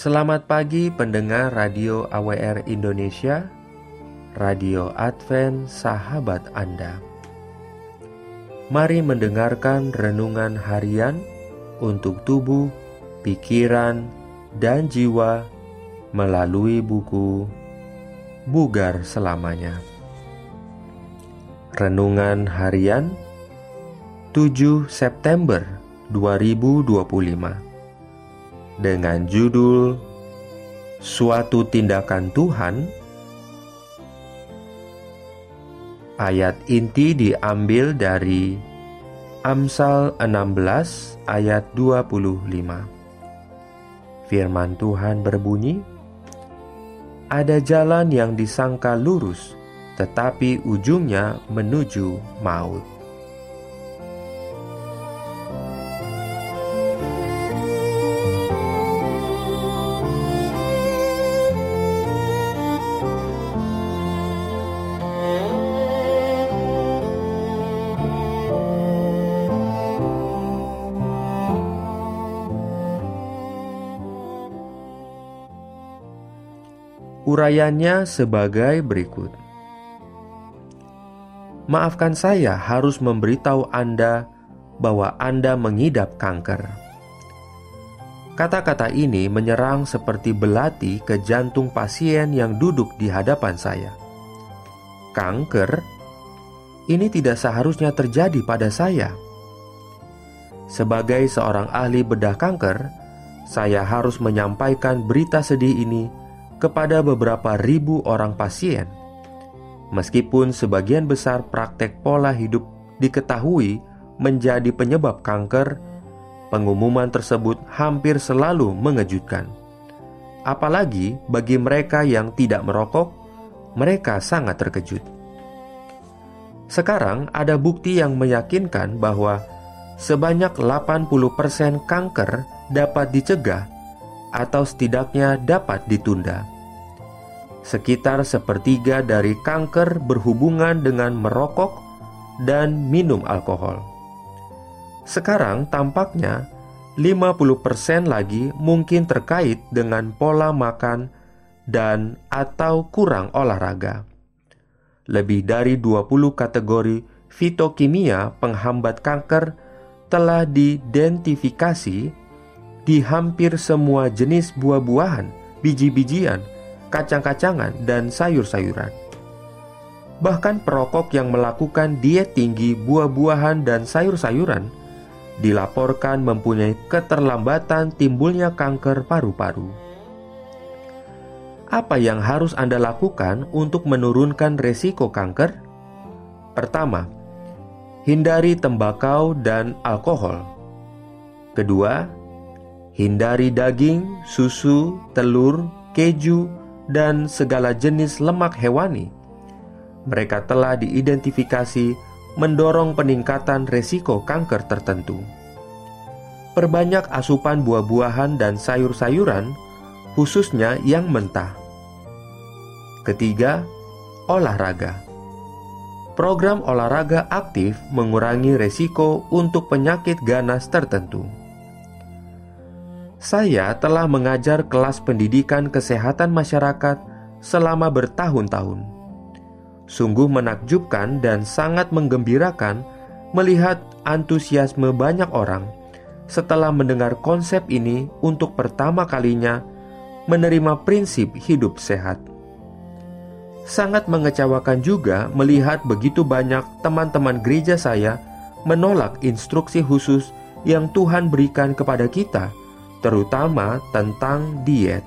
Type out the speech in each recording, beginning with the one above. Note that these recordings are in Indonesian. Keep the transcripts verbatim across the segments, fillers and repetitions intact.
Selamat pagi pendengar Radio A W R Indonesia, Radio Advent Sahabat Anda. Mari mendengarkan renungan harian untuk tubuh, pikiran, dan jiwa melalui buku Bugar Selamanya. Renungan harian tujuh September dua ribu dua puluh lima dengan judul Suatu Tindakan Tuhan. Ayat inti diambil dari Amsal enam belas ayat dua puluh lima. Firman Tuhan berbunyi, "Ada jalan yang disangka lurus, tetapi ujungnya menuju maut." Urayanya sebagai berikut. Maafkan saya harus memberitahu Anda bahwa Anda mengidap kanker. Kata-kata ini menyerang seperti belati ke jantung pasien yang duduk di hadapan saya. Kanker? Ini tidak seharusnya terjadi pada saya. Sebagai seorang ahli bedah kanker, saya harus menyampaikan berita sedih ini kepada beberapa ribu orang pasien. Meskipun sebagian besar praktek pola hidup diketahui menjadi penyebab kanker, pengumuman tersebut hampir selalu mengejutkan. Apalagi bagi mereka yang tidak merokok, mereka sangat terkejut. Sekarang ada bukti yang meyakinkan bahwa sebanyak delapan puluh persen kanker dapat dicegah atau setidaknya dapat ditunda. Sekitar sepertiga dari kanker berhubungan dengan merokok dan minum alkohol. Sekarang tampaknya lima puluh persen lagi mungkin terkait dengan pola makan dan atau kurang olahraga. Lebih dari dua puluh kategori fitokimia penghambat kanker telah diidentifikasi di hampir semua jenis buah-buahan, biji-bijian, kacang-kacangan, dan sayur-sayuran. Bahkan perokok yang melakukan diet tinggi buah-buahan dan sayur-sayuran dilaporkan mempunyai keterlambatan timbulnya kanker paru-paru. Apa yang harus Anda lakukan untuk menurunkan resiko kanker? Pertama, hindari tembakau dan alkohol. Kedua, hindari daging, susu, telur, keju, dan segala jenis lemak hewani. Mereka telah diidentifikasi mendorong peningkatan resiko kanker tertentu. Perbanyak asupan buah-buahan dan sayur-sayuran, khususnya yang mentah. Ketiga, olahraga. Program olahraga aktif mengurangi resiko untuk penyakit ganas tertentu. Saya telah mengajar kelas pendidikan kesehatan masyarakat selama bertahun-tahun. Sungguh menakjubkan dan sangat menggembirakan melihat antusiasme banyak orang setelah mendengar konsep ini untuk pertama kalinya menerima prinsip hidup sehat. Sangat mengecewakan juga melihat begitu banyak teman-teman gereja saya menolak instruksi khusus yang Tuhan berikan kepada kita, terutama tentang diet.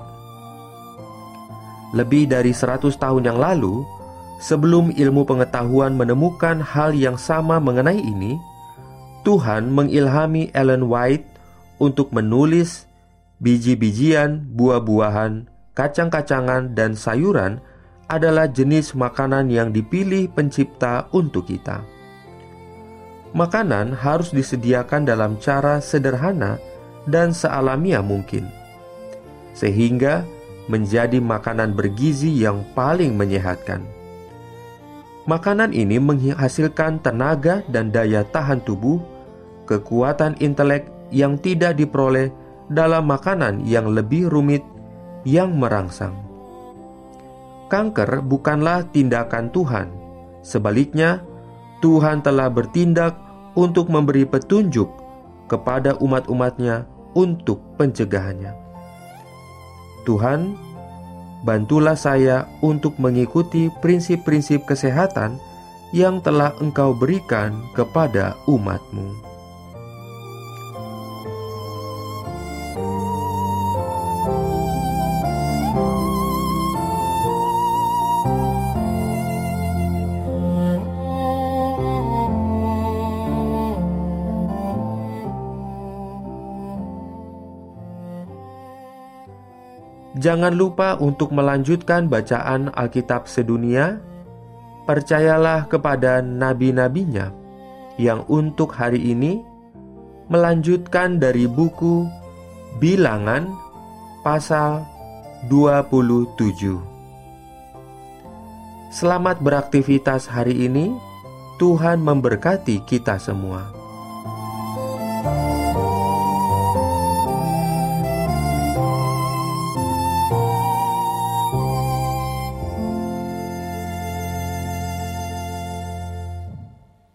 Lebih dari seratus tahun yang lalu, sebelum ilmu pengetahuan menemukan hal yang sama mengenai ini, Tuhan mengilhami Ellen White untuk menulis biji-bijian, buah-buahan, kacang-kacangan, dan sayuran adalah jenis makanan yang dipilih Pencipta untuk kita. Makanan harus disediakan dalam cara sederhana dan sealamiah mungkin, sehingga menjadi makanan bergizi yang paling menyehatkan. Makanan ini menghasilkan tenaga dan daya tahan tubuh, kekuatan intelek yang tidak diperoleh dalam makanan yang lebih rumit yang merangsang. Kanker bukanlah tindakan Tuhan. Sebaliknya, Tuhan telah bertindak untuk memberi petunjuk kepada umat-umatnya untuk pencegahannya. Tuhan, bantulah saya untuk mengikuti prinsip-prinsip kesehatan yang telah Engkau berikan kepada umat-Mu. Jangan lupa untuk melanjutkan bacaan Alkitab sedunia. Percayalah kepada nabi-nabinya yang untuk hari ini melanjutkan dari buku Bilangan pasal dua puluh tujuh. Selamat beraktivitas hari ini. Tuhan memberkati kita semua.